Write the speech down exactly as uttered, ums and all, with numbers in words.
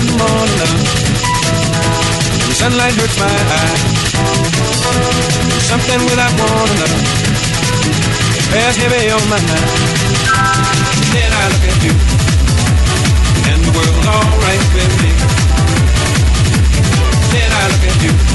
the morning, love. The sunlight hurts my eyes. Something without warning, love. Bears heavy on my mind. Then I look at you, and the world's alright with me. Then I look at you.